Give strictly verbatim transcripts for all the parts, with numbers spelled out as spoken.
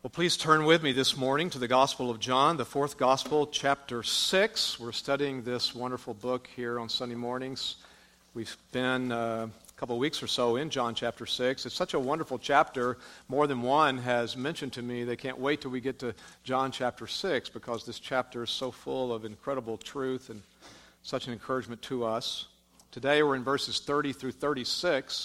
Well, please turn with me this morning to the Gospel of John, the fourth Gospel, chapter six. We're studying this wonderful book here on Sunday mornings. We've been uh, a couple of weeks or so in John chapter six. It's such a wonderful chapter. More than one has mentioned to me they can't wait till we get to John chapter six because this chapter is so full of incredible truth and such an encouragement to us. Today we're in verses thirty through thirty-six.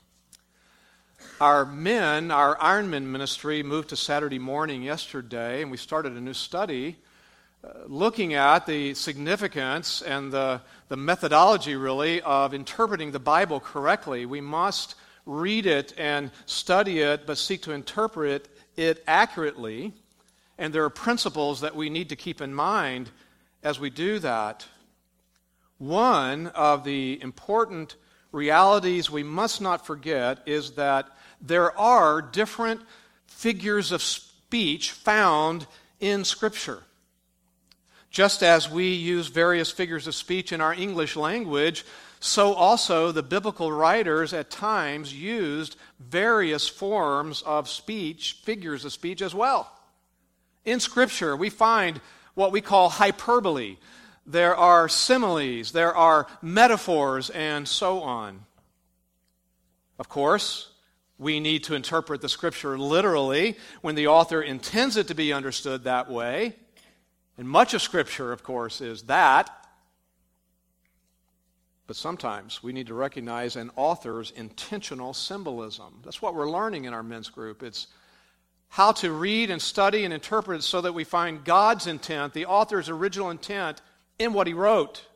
Our men, our Ironman ministry, moved to Saturday morning yesterday, and we started a new study uh, looking at the significance and the, the methodology, really, of interpreting the Bible correctly. We must read it and study it, but seek to interpret it accurately, and there are principles that we need to keep in mind as we do that. One of the important realities we must not forget is that there are different figures of speech found in Scripture. Just as we use various figures of speech in our English language, so also the biblical writers at times used various forms of speech, figures of speech as well. In Scripture, we find what we call hyperbole. There are similes, there are metaphors, and so on. Of course, we need to interpret the Scripture literally when the author intends it to be understood that way. And much of Scripture, of course, is that. But sometimes we need to recognize an author's intentional symbolism. That's what we're learning in our men's group. It's how to read and study and interpret it so that we find God's intent, the author's original intent, in what he wrote.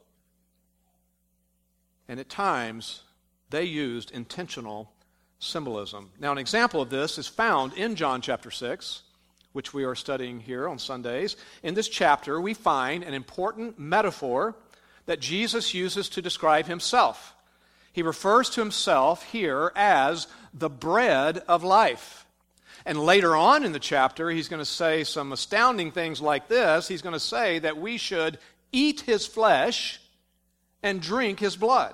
And at times, they used intentional symbolism. Now, an example of this is found in John chapter six, which we are studying here on Sundays. In this chapter, we find an important metaphor that Jesus uses to describe himself. He refers to himself here as the bread of life. And later on in the chapter, he's going to say some astounding things like this. He's going to say that we should eat his flesh and drink his blood.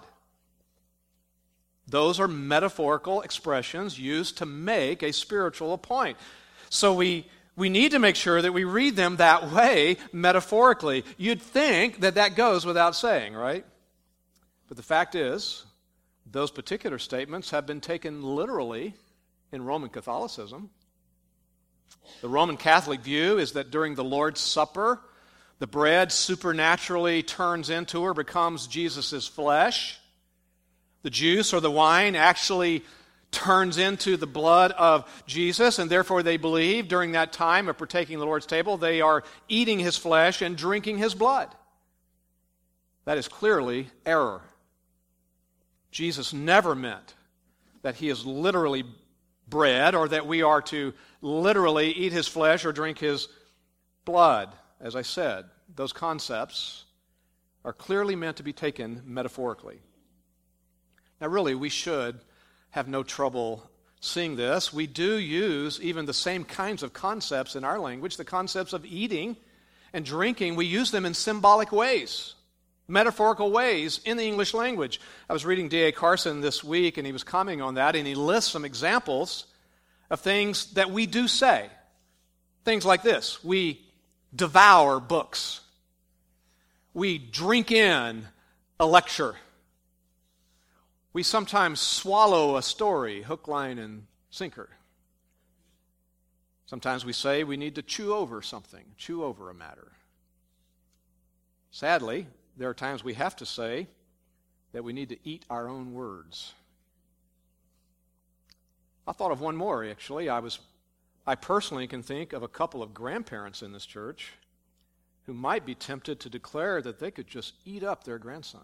Those are metaphorical expressions used to make a spiritual point. So we, we need to make sure that we read them that way, metaphorically. You'd think that that goes without saying, right? But the fact is, those particular statements have been taken literally in Roman Catholicism. The Roman Catholic view is that during the Lord's Supper, the bread supernaturally turns into or becomes Jesus' flesh. The juice or the wine actually turns into the blood of Jesus, and therefore they believe during that time of partaking of the Lord's table, they are eating his flesh and drinking his blood. That is clearly error. Jesus never meant that he is literally bread or that we are to literally eat his flesh or drink his blood. As I said, those concepts are clearly meant to be taken metaphorically. Now, really, we should have no trouble seeing this. We do use even the same kinds of concepts in our language, the concepts of eating and drinking. We use them in symbolic ways, metaphorical ways in the English language. I was reading D A Carson this week, and he was commenting on that, and he lists some examples of things that we do say. Things like this: we devour books. We drink in a lecture. We sometimes swallow a story, hook, line, and sinker. Sometimes we say we need to chew over something, chew over a matter. Sadly, there are times we have to say that we need to eat our own words. I thought of one more, actually. I was, I personally can think of a couple of grandparents in this church who might be tempted to declare that they could just eat up their grandson.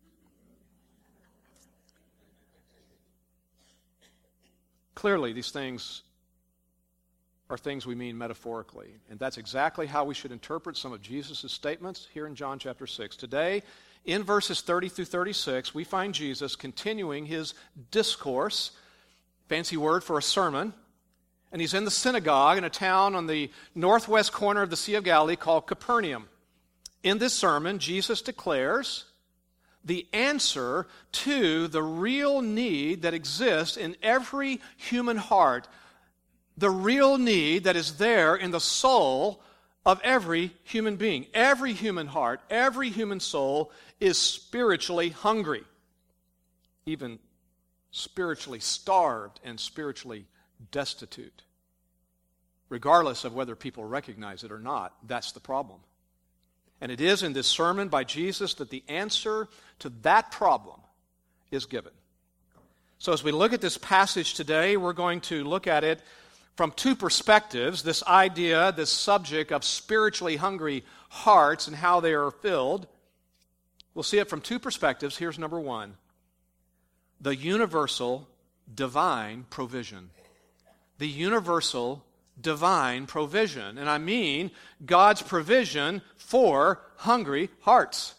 Clearly, these things are things we mean metaphorically, and that's exactly how we should interpret some of Jesus' statements here in John chapter six. Today, in verses thirty through thirty-six, we find Jesus continuing his discourse, fancy word for a sermon, and he's in the synagogue in a town on the northwest corner of the Sea of Galilee called Capernaum. In this sermon, Jesus declares the answer to the real need that exists in every human heart, the real need that is there in the soul of every human being. Every human heart, every human soul is spiritually hungry, even spiritually starved and spiritually destitute. Regardless of whether people recognize it or not, that's the problem. And it is in this sermon by Jesus that the answer to that problem is given. So as we look at this passage today, we're going to look at it from two perspectives, this idea, this subject of spiritually hungry hearts and how they are filled. We'll see it from two perspectives. Here's number one: the universal divine provision. The universal divine provision. And I mean God's provision for hungry hearts.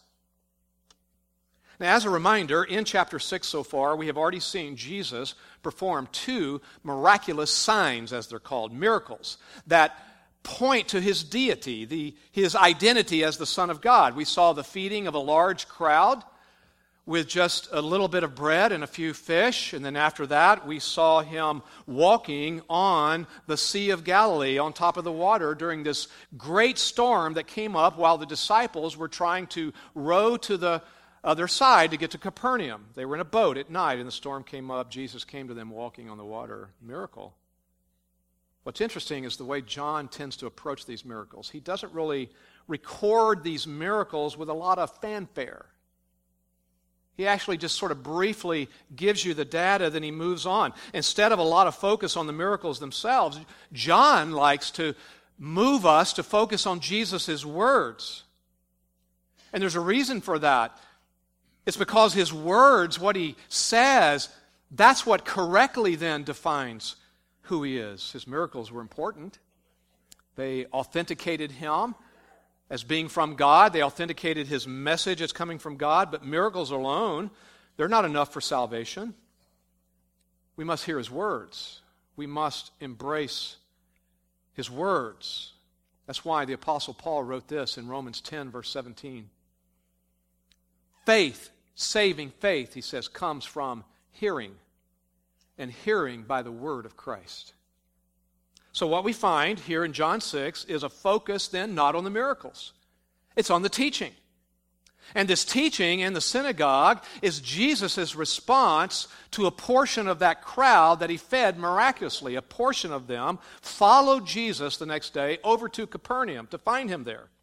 Now, as a reminder, in chapter six so far, we have already seen Jesus perform two miraculous signs, as they're called, miracles, that point to his deity, the, his identity as the Son of God. We saw the feeding of a large crowd with just a little bit of bread and a few fish, and then after that, we saw him walking on the Sea of Galilee on top of the water during this great storm that came up while the disciples were trying to row to the other side to get to Capernaum. They were in a boat at night, and the storm came up. Jesus came to them walking on the water. Miracle. What's interesting is the way John tends to approach these miracles. He doesn't really record these miracles with a lot of fanfare. He actually just sort of briefly gives you the data, then he moves on. Instead of a lot of focus on the miracles themselves, John likes to move us to focus on Jesus' words. And there's a reason for that. It's because his words, what he says, that's what correctly then defines who he is. His miracles were important. They authenticated him as being from God. They authenticated his message as coming from God. But miracles alone, they're not enough for salvation. We must hear his words. We must embrace his words. That's why the Apostle Paul wrote this in Romans ten, verse seventeen. Faith, saving faith, he says, comes from hearing, and hearing by the word of Christ. So what we find here in John six is a focus then not on the miracles. It's on the teaching. And this teaching in the synagogue is Jesus' response to a portion of that crowd that he fed miraculously. A portion of them followed Jesus the next day over to Capernaum to find him there.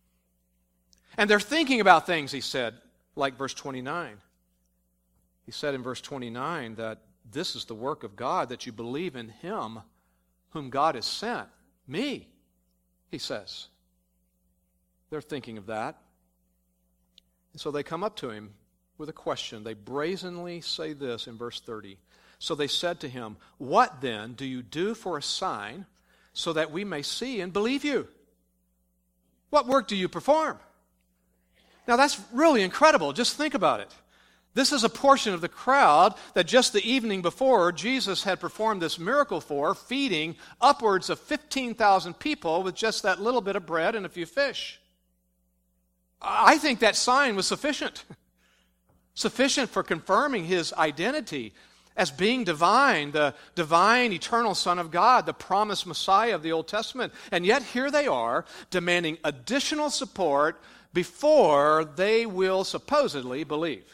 And they're thinking about things, he said, like verse twenty-nine. He said in verse twenty-nine that this is the work of God, that you believe in him whom God has sent. Me, he says. They're thinking of that. And so they come up to him with a question. They brazenly say this in verse thirty. So they said to him, what then do you do for a sign so that we may see and believe you? What work do you perform? Now that's really incredible. Just think about it. This is a portion of the crowd that just the evening before Jesus had performed this miracle for, feeding upwards of fifteen thousand people with just that little bit of bread and a few fish. I think that sign was sufficient. Sufficient for confirming his identity as being divine, the divine, eternal Son of God, the promised Messiah of the Old Testament. And yet here they are demanding additional support before they will supposedly believe.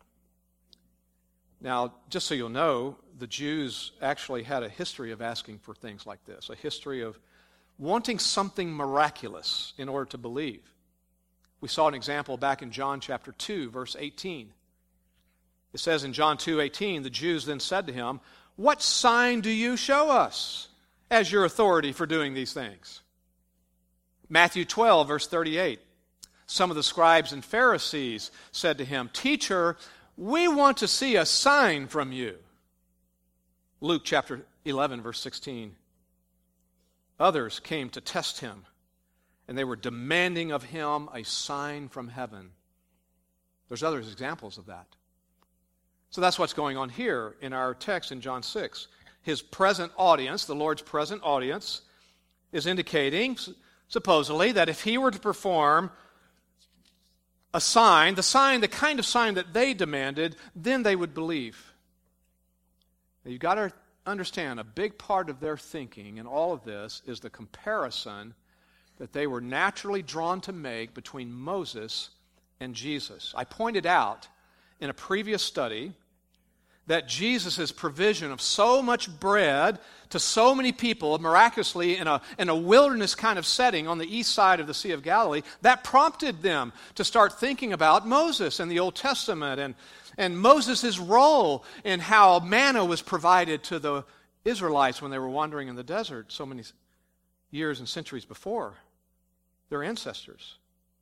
Now, just so you'll know, the Jews actually had a history of asking for things like this, a history of wanting something miraculous in order to believe. We saw an example back in John chapter two, verse eighteen. It says in John two eighteen, the Jews then said to him, what sign do you show us as your authority for doing these things? Matthew twelve, verse thirty-eight. Some of the scribes and Pharisees said to him, Teacher, we want to see a sign from you. Luke chapter eleven, verse sixteen. Others came to test him, and they were demanding of him a sign from heaven. There's other examples of that. So that's what's going on here in our text in John six. His present audience, the Lord's present audience, is indicating, supposedly, that if he were to perform a sign, the sign, the kind of sign that they demanded, then they would believe. Now, you've got to understand, a big part of their thinking in all of this is the comparison that they were naturally drawn to make between Moses and Jesus. I pointed out in a previous study that Jesus' provision of so much bread to so many people miraculously in a, in a wilderness kind of setting on the east side of the Sea of Galilee, that prompted them to start thinking about Moses and the Old Testament and, and Moses' role in how manna was provided to the Israelites when they were wandering in the desert so many years and centuries before their ancestors.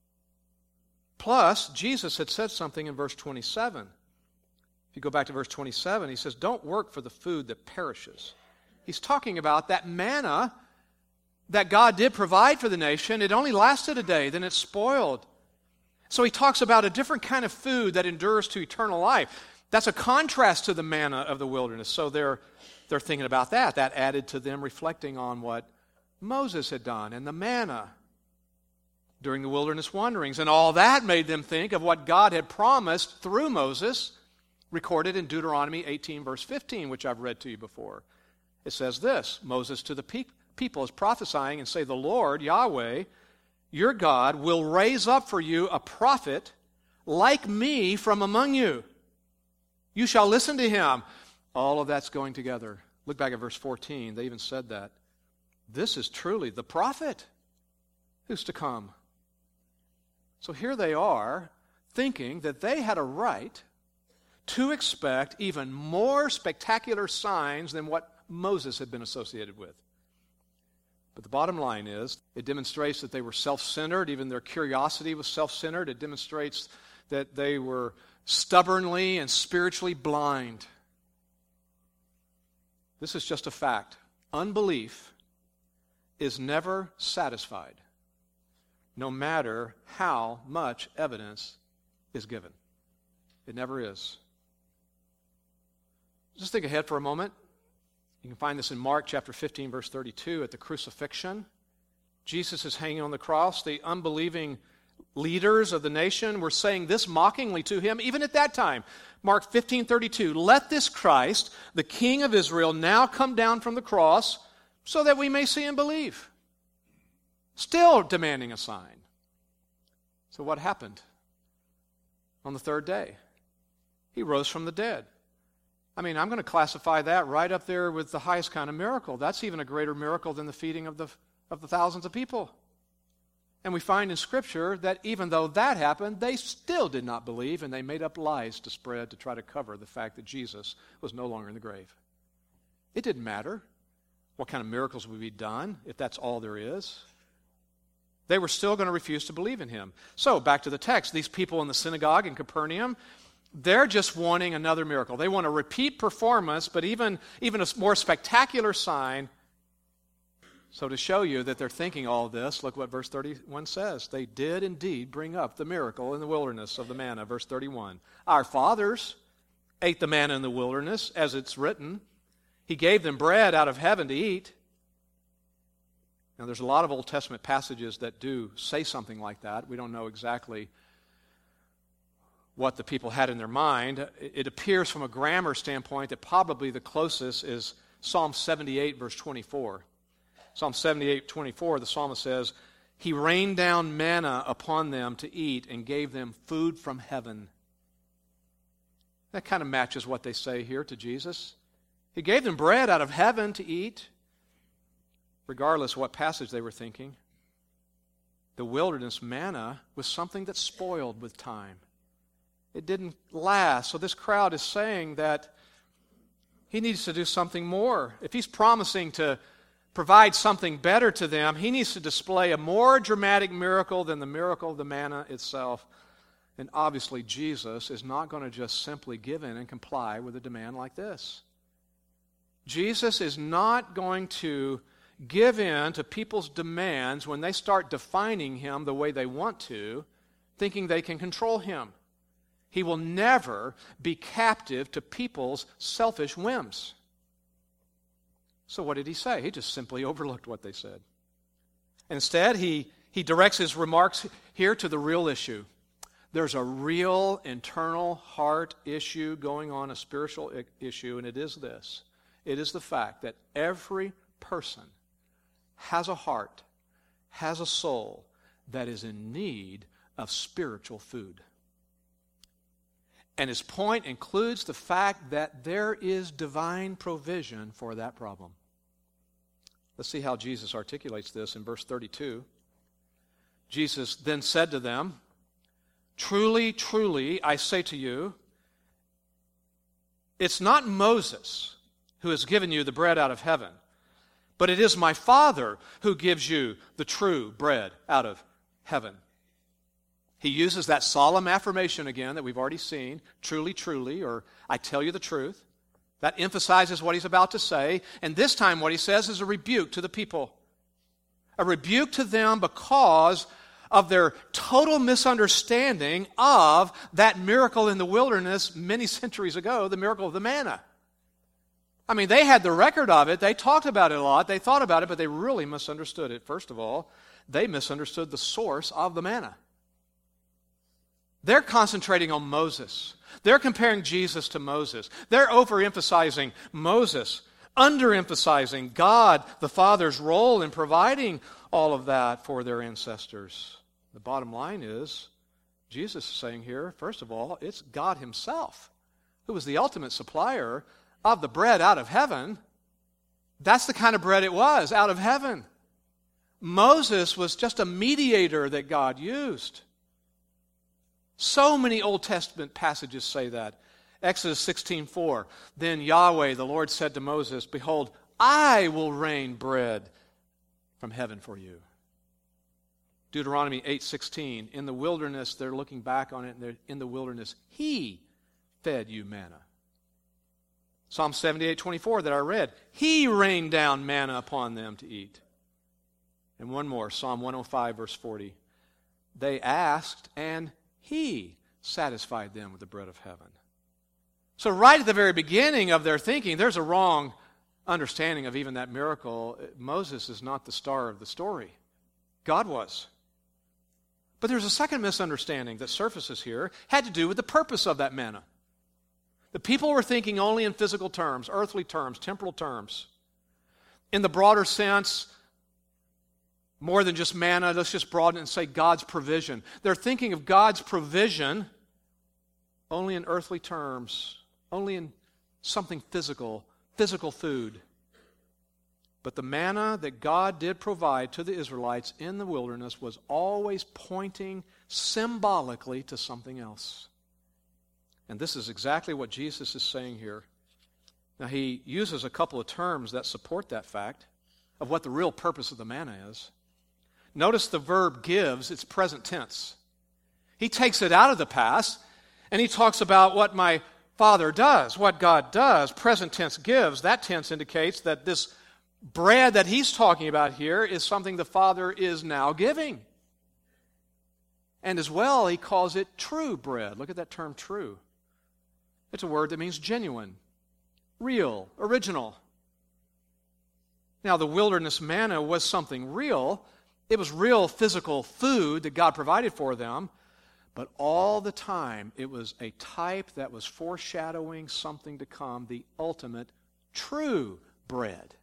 Plus, Jesus had said something in verse twenty-seven. If you go back to verse twenty-seven, he says, don't work for the food that perishes. He's talking about that manna that God did provide for the nation. It only lasted a day, then it spoiled. So he talks about a different kind of food that endures to eternal life. That's a contrast to the manna of the wilderness. So they're, they're thinking about that. That added to them reflecting on what Moses had done and the manna during the wilderness wanderings. And all that made them think of what God had promised through Moses, recorded in Deuteronomy eighteen, verse fifteen, which I've read to you before. It says this, Moses to the pe- people is prophesying and say, the Lord, Yahweh, your God, will raise up for you a prophet like me from among you. You shall listen to him. All of that's going together. Look back at verse fourteen. They even said that. This is truly the prophet who's to come. So here they are thinking that they had a right to expect even more spectacular signs than what Moses had been associated with. But the bottom line is, it demonstrates that they were self-centered. Even their curiosity was self-centered. It demonstrates that they were stubbornly and spiritually blind. This is just a fact. Unbelief is never satisfied, no matter how much evidence is given. It never is. Just think ahead for a moment. You can find this in Mark chapter fifteen, verse thirty-two, at the crucifixion. Jesus is hanging on the cross. The unbelieving leaders of the nation were saying this mockingly to him, even at that time. Mark fifteen thirty-two, let this Christ, the King of Israel, now come down from the cross so that we may see and believe. Still demanding a sign. So what happened? On the third day, he rose from the dead. I mean, I'm going to classify that right up there with the highest kind of miracle. That's even a greater miracle than the feeding of the, of the thousands of people. And we find in Scripture that even though that happened, they still did not believe, and they made up lies to spread to try to cover the fact that Jesus was no longer in the grave. It didn't matter what kind of miracles would be done if that's all there is. They were still going to refuse to believe in him. So, back to the text. These people in the synagogue in Capernaum, they're just wanting another miracle. They want a repeat performance, but even, even a more spectacular sign. So to show you that they're thinking all this, look what verse thirty-one says. They did indeed bring up the miracle in the wilderness of the manna. Verse thirty-one. Our fathers ate the manna in the wilderness, as it's written. He gave them bread out of heaven to eat. Now there's a lot of Old Testament passages that do say something like that. We don't know exactly what the people had in their mind. It appears from a grammar standpoint that probably the closest is Psalm seventy-eight, verse twenty-four. Psalm seventy-eight, twenty-four, the psalmist says, He rained down manna upon them to eat and gave them food from heaven. That kind of matches what they say here to Jesus. He gave them bread out of heaven to eat, regardless of what passage they were thinking. The wilderness manna was something that spoiled with time. It didn't last. So this crowd is saying that he needs to do something more. If he's promising to provide something better to them, he needs to display a more dramatic miracle than the miracle of the manna itself. And obviously Jesus is not going to just simply give in and comply with a demand like this. Jesus is not going to give in to people's demands when they start defining him the way they want to, thinking they can control him. He will never be captive to people's selfish whims. So what did he say? He just simply overlooked what they said. Instead, he, he directs his remarks here to the real issue. There's a real internal heart issue going on, a spiritual issue, and it is this. It is the fact that every person has a heart, has a soul that is in need of spiritual food. And his point includes the fact that there is divine provision for that problem. Let's see how Jesus articulates this in verse thirty-two. Jesus then said to them, "Truly, truly, I say to you, it's not Moses who has given you the bread out of heaven, but it is my Father who gives you the true bread out of heaven." He uses that solemn affirmation again that we've already seen, truly, truly, or I tell you the truth. That emphasizes what he's about to say. And this time what he says is a rebuke to the people. A rebuke to them because of their total misunderstanding of that miracle in the wilderness many centuries ago, the miracle of the manna. I mean, they had the record of it. They talked about it a lot. They thought about it, but they really misunderstood it. First of all, they misunderstood the source of the manna. They're concentrating on Moses. They're comparing Jesus to Moses. They're overemphasizing Moses, underemphasizing God, the Father's role in providing all of that for their ancestors. The bottom line is, Jesus is saying here, first of all, it's God himself who was the ultimate supplier of the bread out of heaven. That's the kind of bread it was, out of heaven. Moses was just a mediator that God used. So many Old Testament passages say that. Exodus sixteen four, then Yahweh, the Lord, said to Moses, "Behold, I will rain bread from heaven for you." Deuteronomy eight sixteen, in the wilderness, they're looking back on it, and in the wilderness, He fed you manna. Psalm seventy-eight twenty-four that I read, He rained down manna upon them to eat. And one more, Psalm one oh five verse forty, they asked, and He satisfied them with the bread of heaven. So right at the very beginning of their thinking, there's a wrong understanding of even that miracle. Moses is not the star of the story. God was. But there's a second misunderstanding that surfaces here, had to do with the purpose of that manna. The people were thinking only in physical terms, earthly terms, temporal terms. In the broader sense, more than just manna, let's just broaden it and say God's provision. They're thinking of God's provision only in earthly terms, only in something physical, physical food. But the manna that God did provide to the Israelites in the wilderness was always pointing symbolically to something else. And this is exactly what Jesus is saying here. Now, he uses a couple of terms that support that fact of what the real purpose of the manna is. Notice the verb gives, it's present tense. He takes it out of the past, and he talks about what my Father does, what God does. Present tense gives. That tense indicates that this bread that he's talking about here is something the Father is now giving. And as well, he calls it true bread. Look at that term, true. It's a word that means genuine, real, original. Now, the wilderness manna was something real. It was real physical food that God provided for them, but all the time it was a type that was foreshadowing something to come, the ultimate true bread.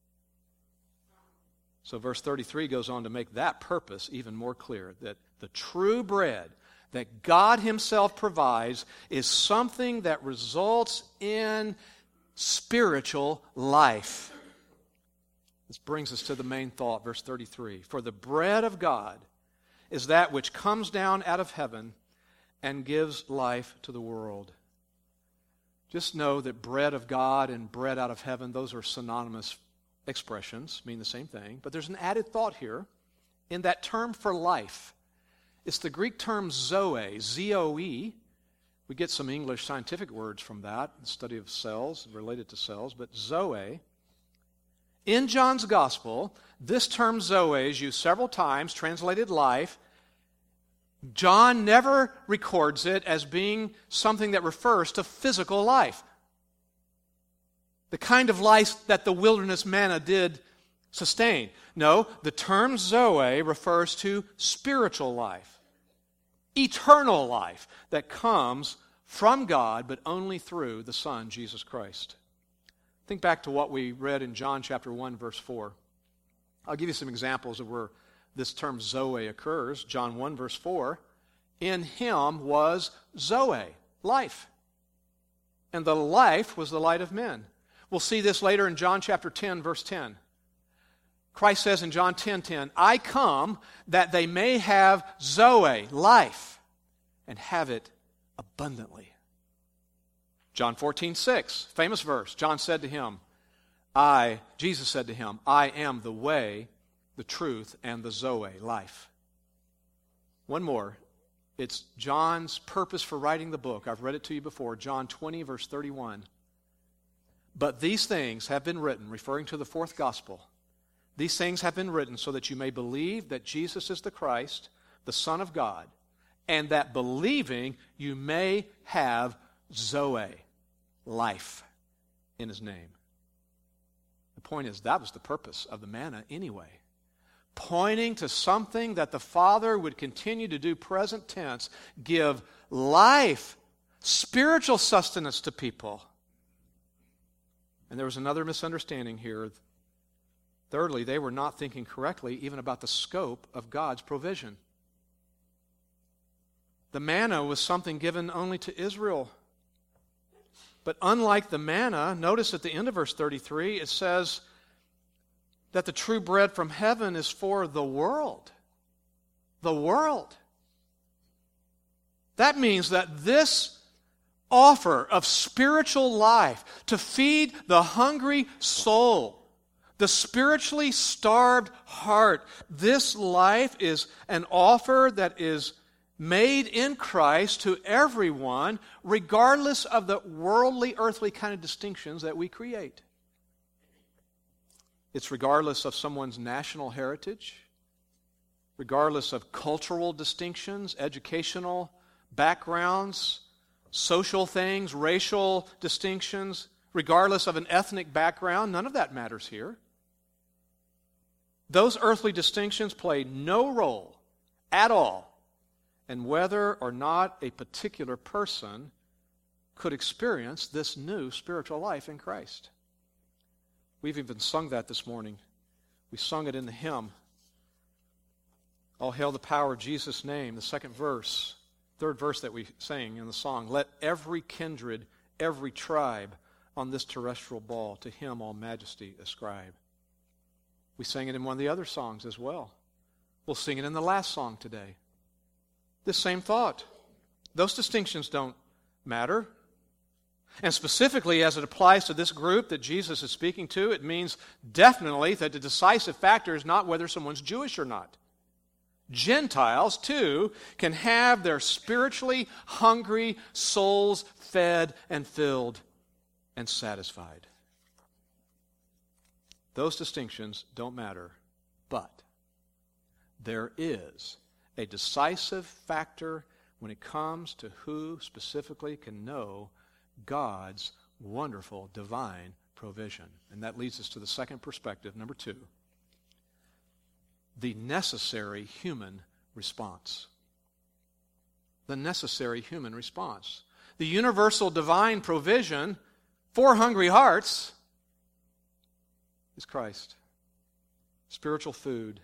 So verse thirty-three goes on to make that purpose even more clear, that the true bread that God himself provides is something that results in spiritual life. This brings us to the main thought, verse thirty-three. For the bread of God is that which comes down out of heaven and gives life to the world. Just know that bread of God and bread out of heaven, those are synonymous expressions, mean the same thing. But there's an added thought here in that term for life. It's the Greek term zoe, Z O E. We get some English scientific words from that, the study of cells, related to cells, but zoe. In John's Gospel, this term zoe is used several times, translated life. John never records it as being something that refers to physical life. The kind of life that the wilderness manna did sustain. No, the term zoe refers to spiritual life, eternal life that comes from God, but only through the Son, Jesus Christ. Think back to what we read in John chapter one, verse four. I'll give you some examples of where this term Zoe occurs. John one, verse four. In him was Zoe, life. And the life was the light of men. We'll see this later in John chapter ten, verse ten. Christ says in John ten ten, I come that they may have Zoe, life, and have it abundantly. John fourteen six, famous verse. John said to him, I, Jesus said to him, I am the way, the truth, and the Zoe, life. One more. It's John's purpose for writing the book. I've read it to you before. John twenty, verse thirty-one. But these things have been written, referring to the fourth gospel. These things have been written so that you may believe that Jesus is the Christ, the Son of God, and that believing you may have Zoe, life, in his name. The point is, that was the purpose of the manna anyway. Pointing to something that the Father would continue to do, present tense, give life, spiritual sustenance to people. And there was another misunderstanding here. Thirdly, they were not thinking correctly even about the scope of God's provision. The manna was something given only to Israel. But unlike the manna, notice at the end of verse thirty-three, it says that the true bread from heaven is for the world. The world. That means that this offer of spiritual life to feed the hungry soul, the spiritually starved heart, this life is an offer that is made in Christ to everyone, regardless of the worldly, earthly kind of distinctions that we create. It's regardless of someone's national heritage, regardless of cultural distinctions, educational backgrounds, social things, racial distinctions, regardless of an ethnic background. None of that matters here. Those earthly distinctions play no role at all in whether or not a particular person could experience this new spiritual life in Christ. We've even sung that this morning. We sung it in the hymn, All Hail the Power of Jesus' Name, the second verse, third verse that we sang in the song. Let every kindred, every tribe on this terrestrial ball to him all majesty ascribe. We sang it in one of the other songs as well. We'll sing it in the last song today. This same thought. Those distinctions don't matter. And specifically, as it applies to this group that Jesus is speaking to, it means definitely that the decisive factor is not whether someone's Jewish or not. Gentiles, too, can have their spiritually hungry souls fed and filled and satisfied. Those distinctions don't matter, but there is a decisive factor when it comes to who specifically can know God's wonderful divine provision. And that leads us to the second perspective, number two, the necessary human response. The necessary human response. The universal divine provision for hungry hearts is Christ. Spiritual food.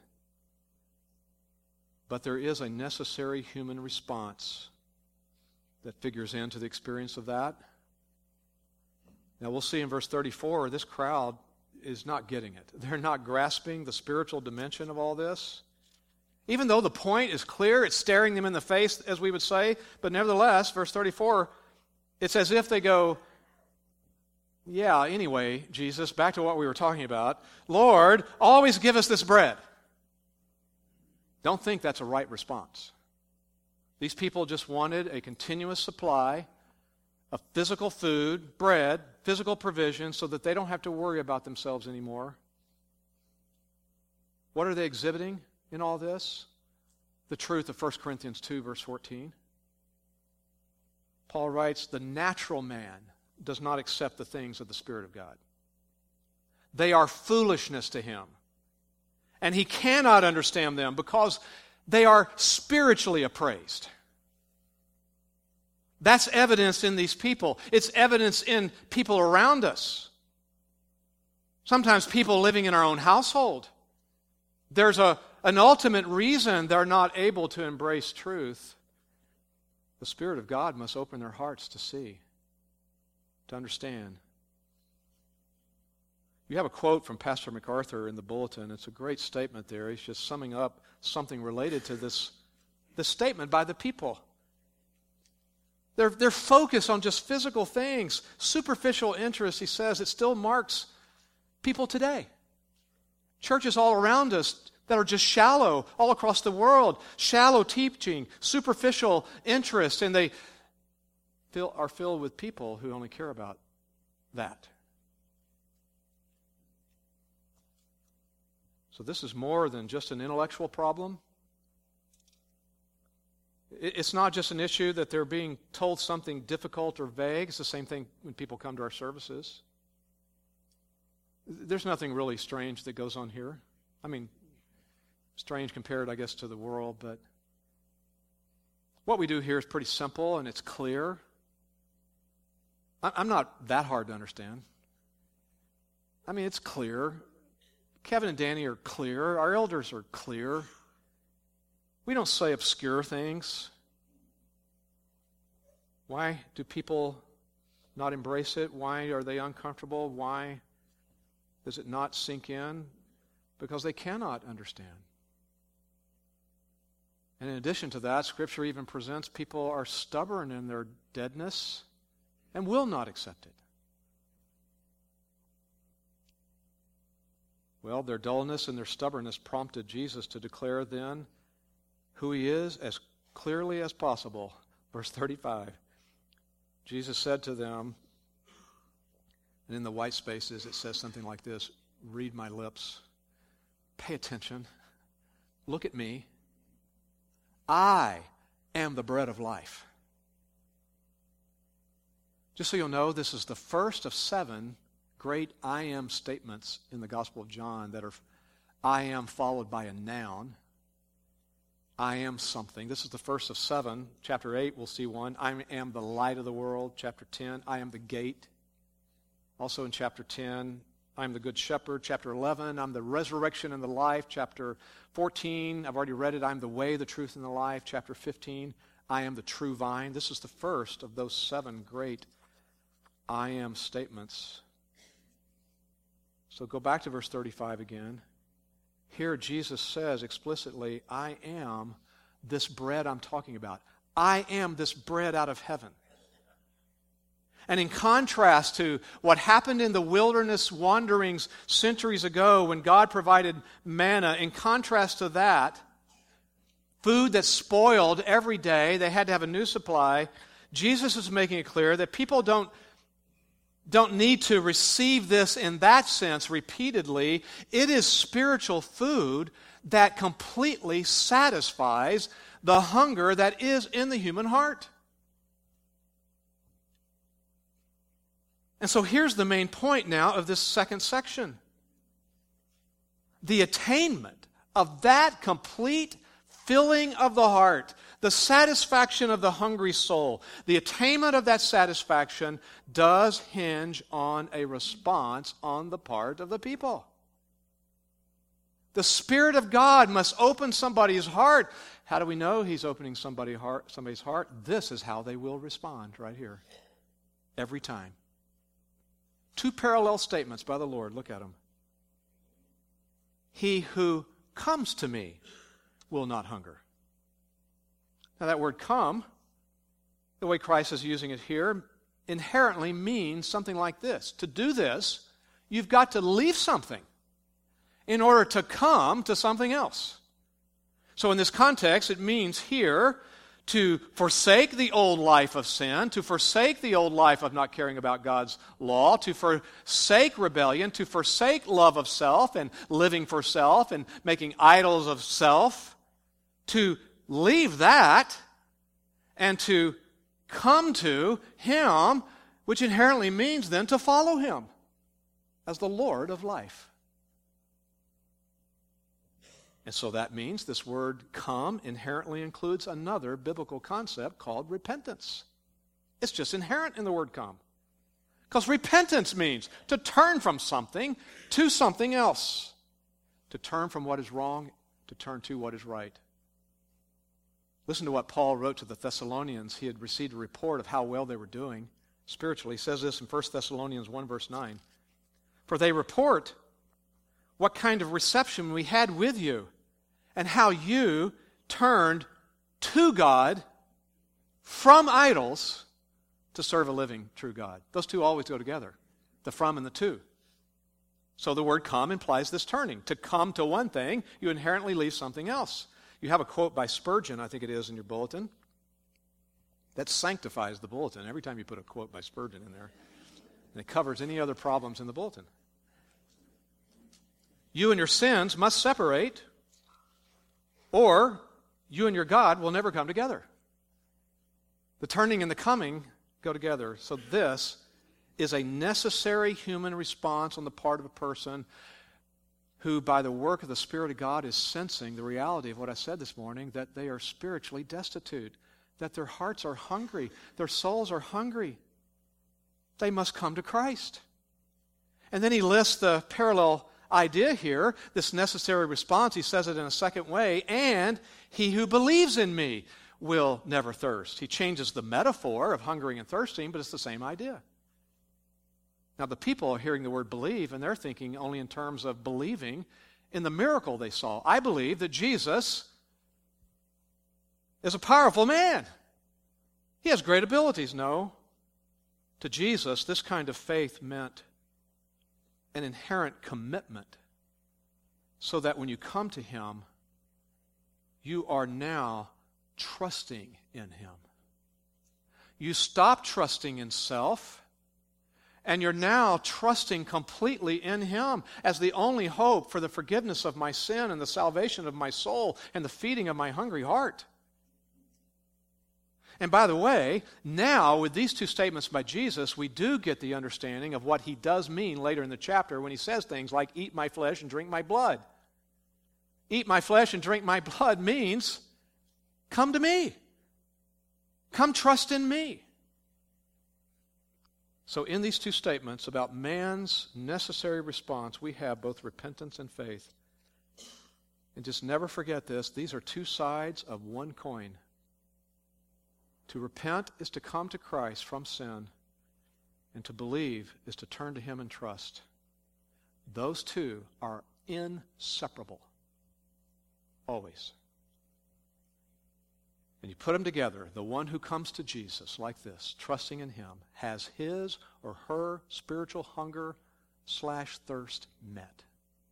But there is a necessary human response that figures into the experience of that. Now we'll see in verse thirty-four, this crowd is not getting it. They're not grasping the spiritual dimension of all this. Even though the point is clear, it's staring them in the face, as we would say, but nevertheless, verse thirty-four, it's as if they go, yeah, anyway, Jesus, back to what we were talking about. Lord, always give us this bread. Don't think that's a right response. These people just wanted a continuous supply of physical food, bread, physical provision, so that they don't have to worry about themselves anymore. What are they exhibiting in all this? The truth of First Corinthians two, verse fourteen. Paul writes, the natural man does not accept the things of the Spirit of God. They are foolishness to him. And he cannot understand them because they are spiritually appraised. That's evidence in these people. It's evidence in people around us. Sometimes people living in our own household, there's a, an ultimate reason they're not able to embrace truth. The Spirit of God must open their hearts to see, to understand. You have a quote from Pastor MacArthur in the bulletin. It's a great statement there. He's just summing up something related to this, this statement by the people. They're, they're focused on just physical things, superficial interests. He says it still marks people today. Churches all around us that are just shallow, all across the world, shallow teaching, superficial interest, and they fill, are filled with people who only care about that. So this is more than just an intellectual problem. It's not just an issue that they're being told something difficult or vague. It's the same thing when people come to our services. There's nothing really strange that goes on here. I mean, strange compared, I guess, to the world, but what we do here is pretty simple and it's clear. I'm not that hard to understand. I mean, it's clear. Kevin and Danny are clear. Our elders are clear. We don't say obscure things. Why do people not embrace it? Why are they uncomfortable? Why does it not sink in? Because they cannot understand. And in addition to that, Scripture even presents people are stubborn in their deadness and will not accept it. Well, their dullness and their stubbornness prompted Jesus to declare then who he is as clearly as possible. Verse thirty-five. Jesus said to them, and in the white spaces it says something like this, read my lips, pay attention, look at me. I am the bread of life. Just so you'll know, this is the first of seven great I am statements in the Gospel of John that are I am followed by a noun. I am something. This is the first of seven. Chapter eight, we'll see one. I am the light of the world. Chapter ten, I am the gate. Also in chapter ten, I am the good shepherd. Chapter eleven, I'm the resurrection and the life. Chapter fourteen, I've already read it, I'm the way, the truth, and the life. Chapter fifteen, I am the true vine. This is the first of those seven great I am statements. So go back to verse thirty-five again. Here Jesus says explicitly, I am this bread I'm talking about. I am this bread out of heaven. And in contrast to what happened in the wilderness wanderings centuries ago when God provided manna, in contrast to that, food that spoiled every day, they had to have a new supply, Jesus is making it clear that people don't don't need to receive this in that sense repeatedly. It is spiritual food that completely satisfies the hunger that is in the human heart. And so here's the main point now of this second section. The attainment of that complete filling of the heart, the satisfaction of the hungry soul, the attainment of that satisfaction does hinge on a response on the part of the people. The Spirit of God must open somebody's heart. How do we know He's opening somebody's heart? Somebody's heart? This is how they will respond right here. Every time. Two parallel statements by the Lord. Look at them. He who comes to me will not hunger. Now that word come, the way Christ is using it here, inherently means something like this. To do this, you've got to leave something in order to come to something else. So in this context, it means here to forsake the old life of sin, to forsake the old life of not caring about God's law, to forsake rebellion, to forsake love of self and living for self and making idols of self, to leave that and to come to Him, which inherently means then to follow Him as the Lord of life. And so that means this word come inherently includes another biblical concept called repentance. It's just inherent in the word come. Because repentance means to turn from something to something else. To turn from what is wrong, to turn to what is right. Listen to what Paul wrote to the Thessalonians. He had received a report of how well they were doing spiritually. He says this in First Thessalonians one, verse nine. For they report what kind of reception we had with you, and how you turned to God from idols to serve a living, true God. Those two always go together, the from and the to. So the word come implies this turning. To come to one thing, you inherently leave something else. You have a quote by Spurgeon, I think it is, in your bulletin. That sanctifies the bulletin every time you put a quote by Spurgeon in there. And it covers any other problems in the bulletin. You and your sins must separate, or you and your God will never come together. The turning and the coming go together. So this is a necessary human response on the part of a person who, by the work of the Spirit of God, is sensing the reality of what I said this morning, that they are spiritually destitute, that their hearts are hungry, their souls are hungry. They must come to Christ. And then he lists the parallel idea here, this necessary response. He says it in a second way, and he who believes in me will never thirst. He changes the metaphor of hungering and thirsting, but it's the same idea. Now, the people are hearing the word believe, and they're thinking only in terms of believing in the miracle they saw. I believe that Jesus is a powerful man. He has great abilities. No. To Jesus, this kind of faith meant an inherent commitment, so that when you come to Him, you are now trusting in Him. You stop trusting in self, and you're now trusting completely in Him as the only hope for the forgiveness of my sin and the salvation of my soul and the feeding of my hungry heart. And by the way, now with these two statements by Jesus, we do get the understanding of what He does mean later in the chapter when He says things like, eat my flesh and drink my blood. Eat my flesh and drink my blood means, come to me. Come trust in me. So in these two statements about man's necessary response, we have both repentance and faith. And just never forget this, these are two sides of one coin. To repent is to come to Christ from sin, and to believe is to turn to Him and trust. Those two are inseparable, always. And you put them together, the one who comes to Jesus like this, trusting in Him, has his or her spiritual hunger slash thirst met.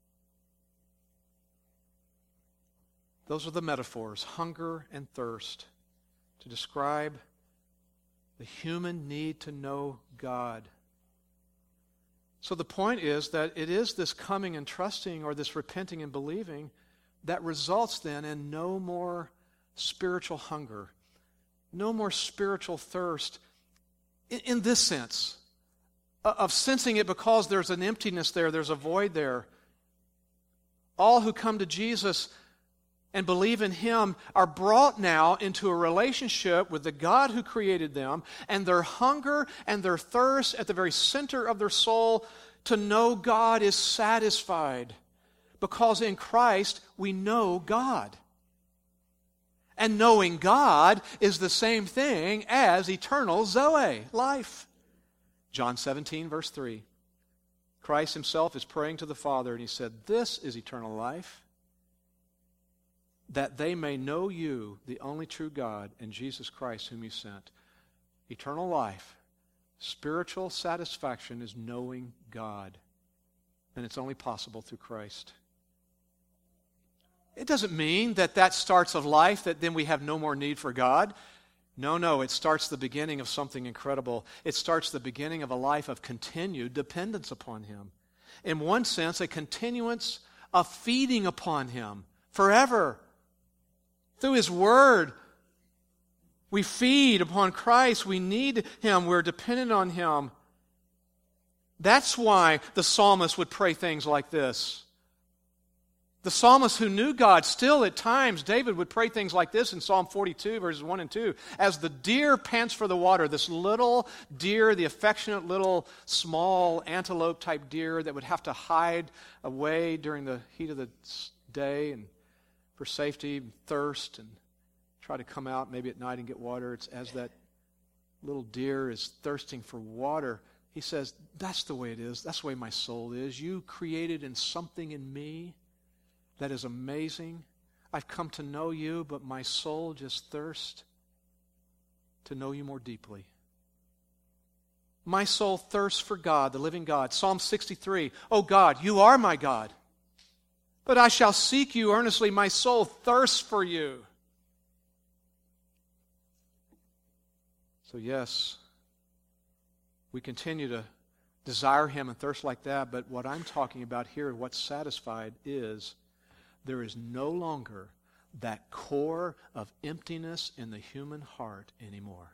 Those are the metaphors, hunger and thirst, to describe the human need to know God. So the point is that it is this coming and trusting, or this repenting and believing, that results then in no more spiritual hunger, no more spiritual thirst, in, in this sense, of sensing it because there's an emptiness there, there's a void there. All who come to Jesus and believe in Him are brought now into a relationship with the God who created them, and their hunger and their thirst at the very center of their soul to know God is satisfied, because in Christ we know God. And knowing God is the same thing as eternal Zoe, life. John seventeen, verse three. Christ Himself is praying to the Father, and He said, "This is eternal life, that they may know you, the only true God, and Jesus Christ whom You sent." Eternal life, spiritual satisfaction is knowing God. And it's only possible through Christ. It doesn't mean that that starts of life, that then we have no more need for God. No, no, it starts the beginning of something incredible. It starts the beginning of a life of continued dependence upon Him. In one sense, a continuance of feeding upon Him forever. Through His Word, we feed upon Christ. We need Him. We're dependent on Him. That's why the psalmist would pray things like this. The psalmist who knew God, still at times, David would pray things like this in Psalm forty-two, verses one and two. As the deer pants for the water, this little deer, the affectionate little small antelope-type deer that would have to hide away during the heat of the day and for safety and thirst and try to come out maybe at night and get water. It's as that little deer is thirsting for water. He says, that's the way it is. That's the way my soul is. You created in something in me that is amazing. I've come to know you, but my soul just thirsts to know you more deeply. My soul thirsts for God, the living God. Psalm sixty-three, oh God, you are my God, but I shall seek you earnestly. My soul thirsts for you. So yes, we continue to desire him and thirst like that, but what I'm talking about here, what's satisfied, is there is no longer that core of emptiness in the human heart anymore.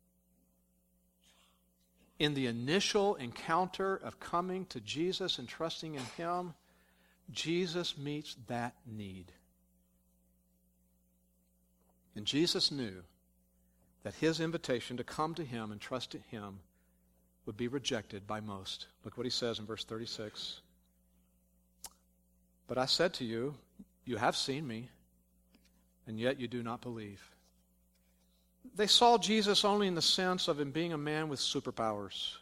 In the initial encounter of coming to Jesus and trusting in him, Jesus meets that need. And Jesus knew that his invitation to come to him and trust in him would be rejected by most. Look what he says in verse thirty-six. But I said to you, you have seen me, and yet you do not believe. They saw Jesus only in the sense of him being a man with superpowers,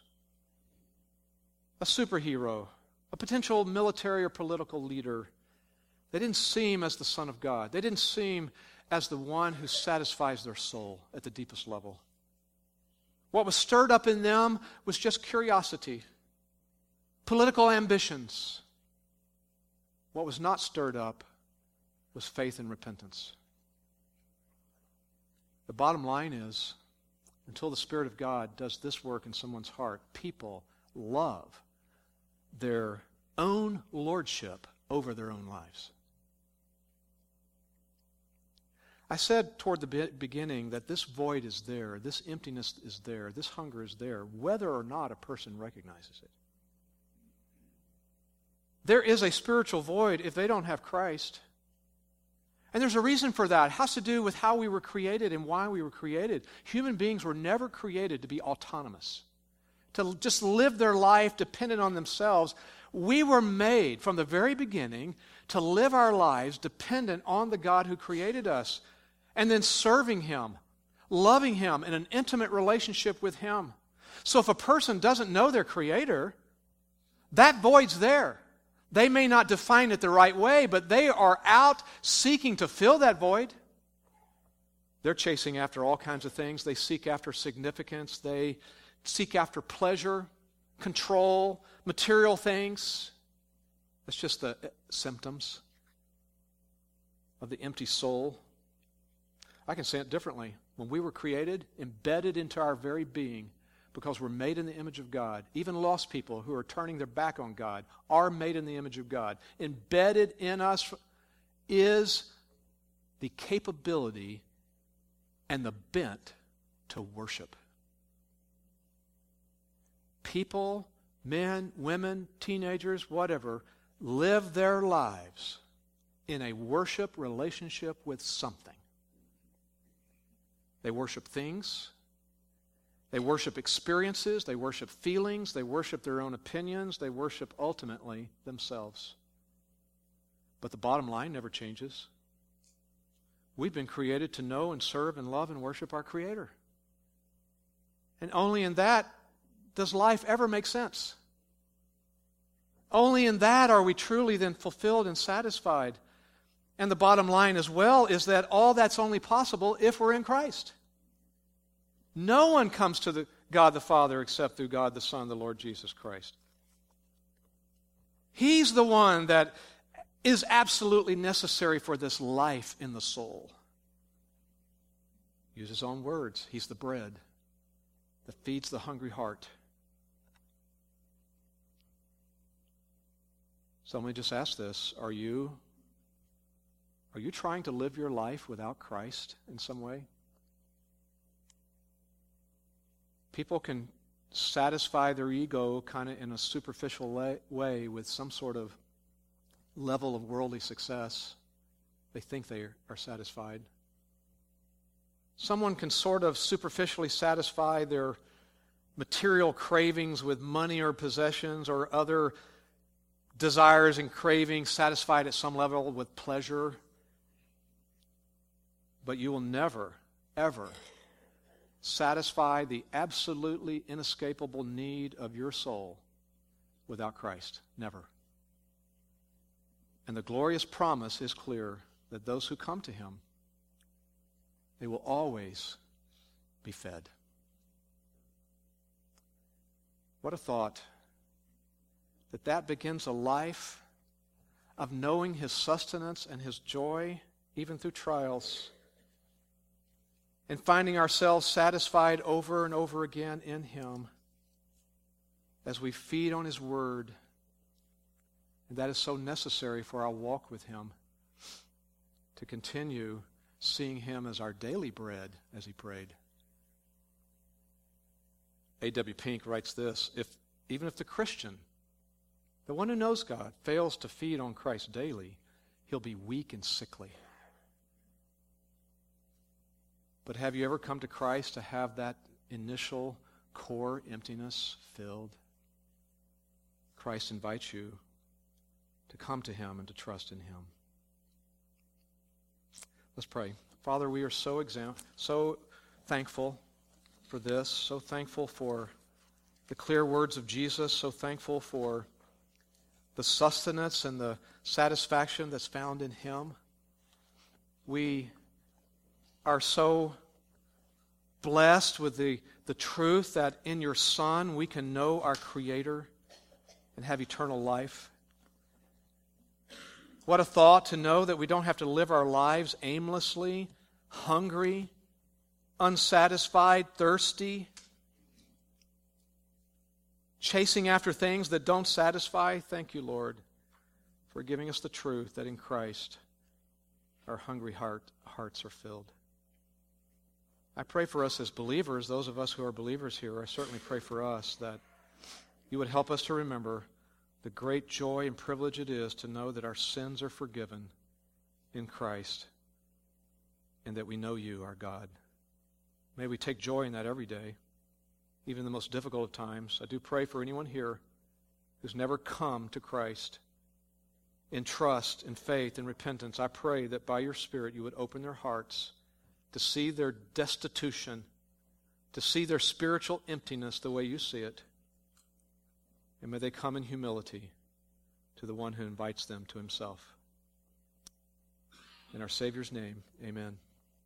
a superhero, a potential military or political leader. They didn't see him as the Son of God. They didn't see him as the one who satisfies their soul at the deepest level. What was stirred up in them was just curiosity, political ambitions. What was not stirred up was faith and repentance. The bottom line is, until the Spirit of God does this work in someone's heart, people love their own lordship over their own lives. I said toward the be- beginning that this void is there, this emptiness is there, this hunger is there, whether or not a person recognizes it. There is a spiritual void if they don't have Christ. And there's a reason for that. It has to do with how we were created and why we were created. Human beings were never created to be autonomous, to just live their life dependent on themselves. We were made from the very beginning to live our lives dependent on the God who created us, and then serving him, loving him in an intimate relationship with him. So if a person doesn't know their Creator, that void's there. They may not define it the right way, but they are out seeking to fill that void. They're chasing after all kinds of things. They seek after significance. They seek after pleasure, control, material things. That's just the symptoms of the empty soul. I can say it differently. When we were created, embedded into our very being, because we're made in the image of God. Even lost people who are turning their back on God are made in the image of God. Embedded in us is the capability and the bent to worship. People, men, women, teenagers, whatever, live their lives in a worship relationship with something. They worship things. They worship experiences, they worship feelings, they worship their own opinions, they worship ultimately themselves. But the bottom line never changes. We've been created to know and serve and love and worship our Creator. And only in that does life ever make sense. Only in that are we truly then fulfilled and satisfied. And the bottom line as well is that all that's only possible if we're in Christ. No one comes to the God the Father except through God the Son, the Lord Jesus Christ. He's the one that is absolutely necessary for this life in the soul. Use his own words. He's the bread that feeds the hungry heart. So let me just ask this. Are you, are you trying to live your life without Christ in some way? People can satisfy their ego kind of in a superficial way with some sort of level of worldly success. They think they are satisfied. Someone can sort of superficially satisfy their material cravings with money or possessions or other desires and cravings satisfied at some level with pleasure. But you will never, ever satisfy the absolutely inescapable need of your soul without Christ. Never. And the glorious promise is clear that those who come to Him, they will always be fed. What a thought that that begins a life of knowing His sustenance and His joy, even through trials, and finding ourselves satisfied over and over again in Him as we feed on His Word. And that is so necessary for our walk with Him, to continue seeing Him as our daily bread, as he prayed. A W Pink writes this: if even if the Christian, the one who knows God, fails to feed on Christ daily, he'll be weak and sickly. But have you ever come to Christ to have that initial core emptiness filled? Christ invites you to come to Him and to trust in Him. Let's pray. Father, we are so exam- so thankful for this, so thankful for the clear words of Jesus, so thankful for the sustenance and the satisfaction that's found in Him. We are so blessed with the, the truth that in your Son we can know our Creator and have eternal life. What a thought to know that we don't have to live our lives aimlessly, hungry, unsatisfied, thirsty, chasing after things that don't satisfy. Thank you, Lord, for giving us the truth that in Christ our hungry heart, hearts are filled. I pray for us as believers, those of us who are believers here, I certainly pray for us that you would help us to remember the great joy and privilege it is to know that our sins are forgiven in Christ and that we know you, our God. May we take joy in that every day, even in the most difficult of times. I do pray for anyone here who's never come to Christ in trust, in faith, in repentance. I pray that by your Spirit you would open their hearts to see their destitution, to see their spiritual emptiness the way you see it. And may they come in humility to the one who invites them to himself. In our Savior's name, amen.